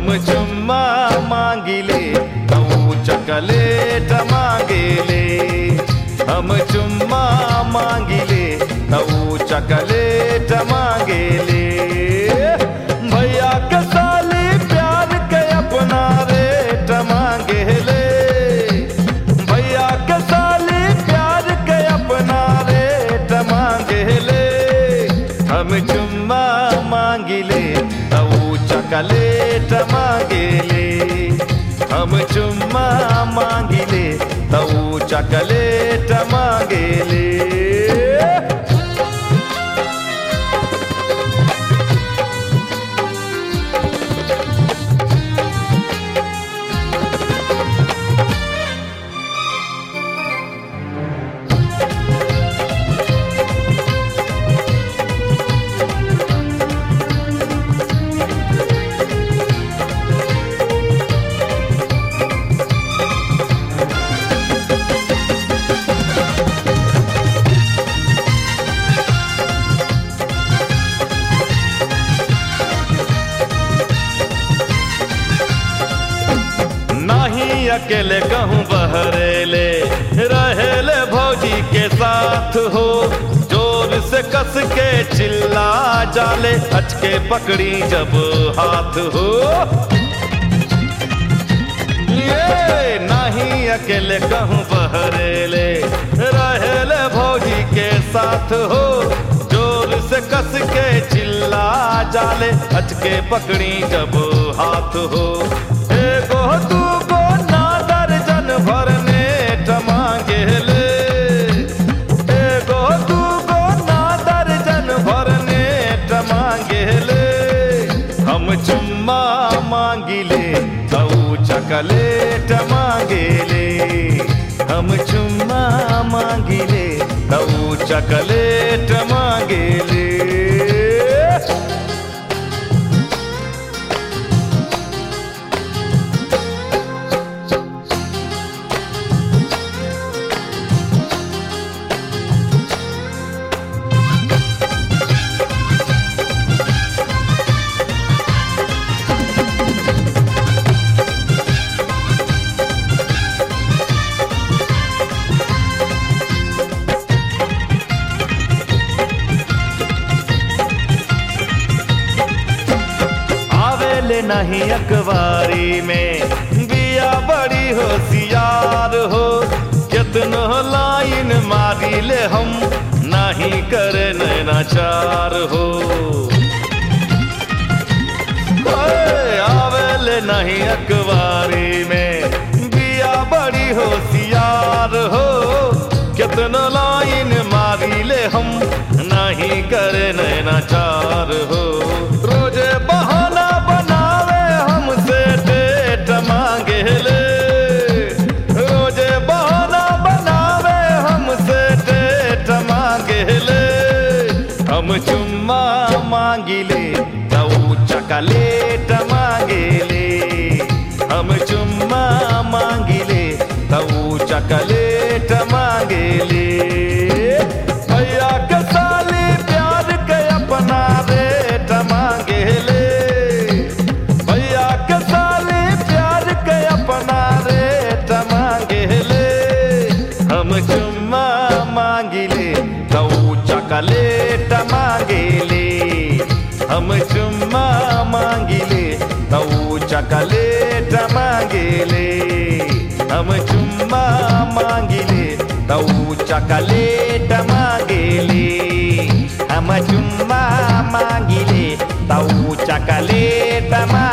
हम चुम्मा मांगिले तू चकलेट मांगेले। हम चुम्मा मांगिले तू चकलेट मांगेले। भैया के साली प्यार के अपना रेट मांगेले। भैया के साली प्यार के अपना रेट मांगेले। हम चुम्मा मांगिले तू चकलेट मांगेले। हम चुम्मा मांगिले तू चकलेट मांगेले। अकेले कहूँ बहरेले रहेले भौजी के साथ हो। जोर से कस के चिल्ला जाले अचके पकड़ी जब हाथ हो। ये नहीं अकेले कहूँ बहरेले रहेले भौजी के साथ हो। जोर से कस के चिल्ला जाले अचके पकड़ी जब हाथ हो। एगो दूगो भरने मांगेले। एगो दूगो ना दर्जन भरने मांगेले। हम चुम्मा मांगिले तू चकलेट मांगेले। हम चुम्मा मांगिले तू चकलेट मांगेले। नहीं अखबारी में बिया बड़ी होशियार हो। कितनो लाइन मारी ले हम नहीं करे नैनाचार हो। आवेले नहीं अखबारी में बिया बड़ी होशियार हो। कितनो लाइन मारी ले हम नहीं करे नैनाचार हो। रोजे बहाना मांगेले। रोजे बहाना बनावे हमसे डेट मांगेले। हम चुम्मा मांगिले तू चकलेट मांगेले। हम चुम्मा मांगिले तू चकलेट मांगेले। भैया के साली प्यार के अपना रेट मांगेले। भैया के साली अपना रेट मांगेले। हम चुम्मा मांगिले तू चकलेट मांगेले। हम चुम्मा मांगिले तू चकलेट मांगेले। हम चुम्मा मांगिले तू चकलेट मांगेले। हम चुम्मा मांगिले तू चकलेट मांगेले।